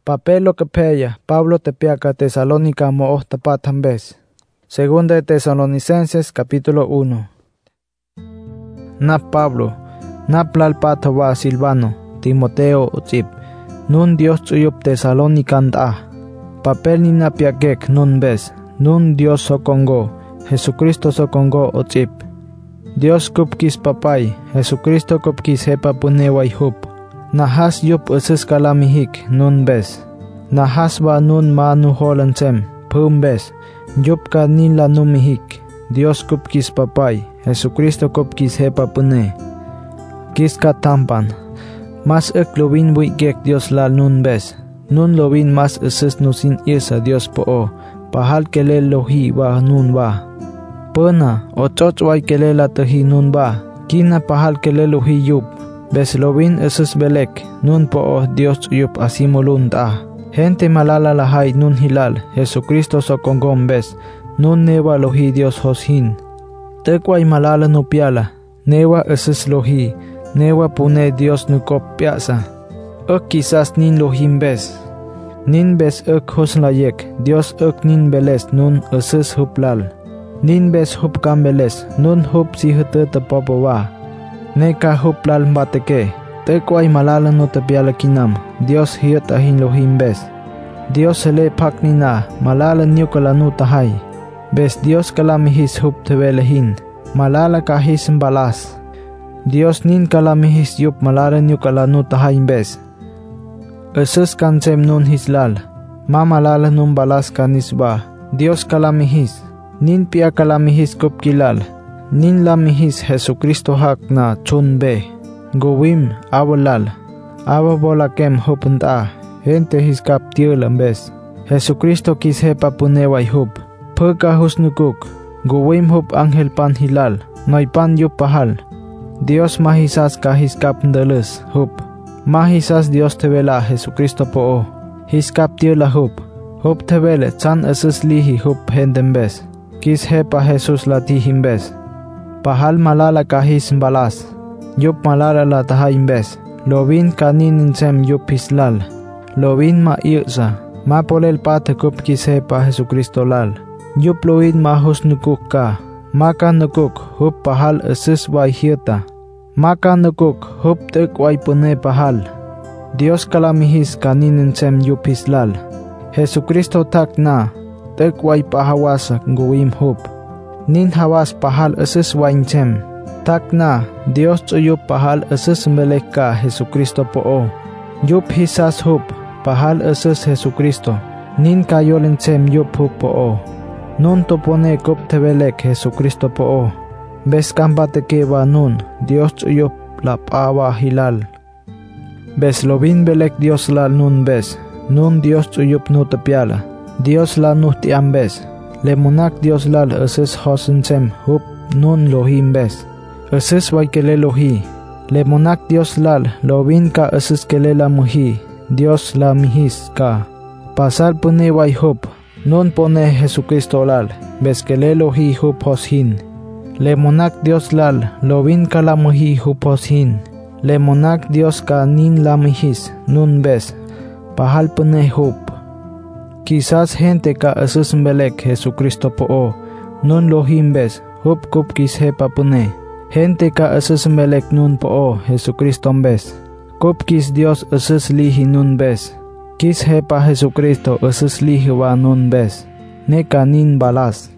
Papelo que peya, Pablo tepiaca Tesalónica mo tapatan vez. Segunda de Tesalonicenses capítulo 1. Na Pablo, na plalpata wa Silvano, Timoteo utzip, nun Dios tsuyup Tesalonican ta. Papel ni napiakek nun vez, nun Dios sokongo, Jesucristo sokongo utzip. Dios kupkis papay, Jesucristo kupkis hepa puneway hup. Nahas yup usus kalamihik nun bes. Nahas ba nun manu holansem, pum bes. Yup ka nila numihik. Dios kupkis papay, Jesucristo kupkis hepa pune. Kis ka tampan. Mas lovin buigek Dios lal nun bes. Nun lovin mas usus nusin isa Dios po. Pahal kelel lohi wa nun wa. Pena o chochway kelela tahi nun ba. Kina pahal kelelohi yup. Bes lovin esus belek, nun po Dios yup asimulun ta. Gente malala lahay nun hilal, Jesucristo sokongom bes, nun newa lohi Dios hoshin. Tekway malala nupiala, newa esus lohi, newa pune Dios nukop piasa. Quizás nin lohim bes. Nin bes hoslayek, Dios nin beles nun esus huplal. Nin bes hup kambeles, nun hup si hutete popowa. Neka huplal mbateke, tekway malala no tapiala kinam, Dios hiot ahin lohim bes. Dios sele paknina, malala nyukala no tahay. Bes Dios kalamihis hup tevelehin, malala kahis balas. Dios nin kalamihis yup malala nyukala no tahay bes. Esus kansem nun hislal, ma malala nun balas kanisba. Dios kalamihis, nin pia kalamihis kup kilal. Nin lamihis Jesucristo hak na chunbe. Gowim awalal. Awabolakem hupenta. Gente hiskap tiolambes. Jesucristo kis hepa puneway hup. Pagka husnukuk. Gowim hup angel pan hilal. Noipan yup pahal. Dios mahisas kahiskap ndeles hup. Mahisas Dios tevela Jesucristo po. Hiskap tiola hup. Hup tevele chan esus lihi hup hendembes. Kis hepa Jesus latihimbes. Pahal malala kahis balas. Yup malala la tahayimbes. Lovin kaninin sem yup hislal. Lovin ma irsa. Ma polel pate kup kisepa Jesucristo lal. Yup lovin ma husnukuk ka. Maka nukuk hup pahal esus way hirta. Maka nukuk hup tek way pune pahal. Dios kalamihis kaninin sem yup hislal. Jesucristo tak na. Tek way pahawasa ngowim hup. Nin hawas pahal esus wainchem. Tak na, Dios tsuyup pahal esus meleka Jesucristo po. Yup hisas hup, pahal esus Jesucristo. Nin kayolenchem yup hup po. Nun topone kup tebelek Jesucristo po. Bes kambate ba nun, Dios tsuyup lapawa hilal. Bes lovin belek Dios lal nun bes. Nun Dios tsuyup nutapiala. Dios la nutiam bes. Lemonak Dios lal esus hosencem hup nun lohim bes. Esus waykele lohi. Lemonak Dios lal lovin ka esus kelela muhi. Dios la mihis ka. Pasal pune way hup. Nun pone Jesucristo lal. Bes kele lohi hup hoshin. Lemonak Dios lal lovin ka la muhi hup hoshin. Lemonak Dios ka nin la mihis nun bes. Pahal pune hup. Quizás gente ka esus mbelek Jesucristo po. Nun lohim bes, hup kup kis hepa pune. Gente ka esus mbelek nun po Jesucristo bes. Kup kis Dios esus lihi nun bes. Kis hepa Jesucristo esus lihi wa nun bes. Neka nin balas.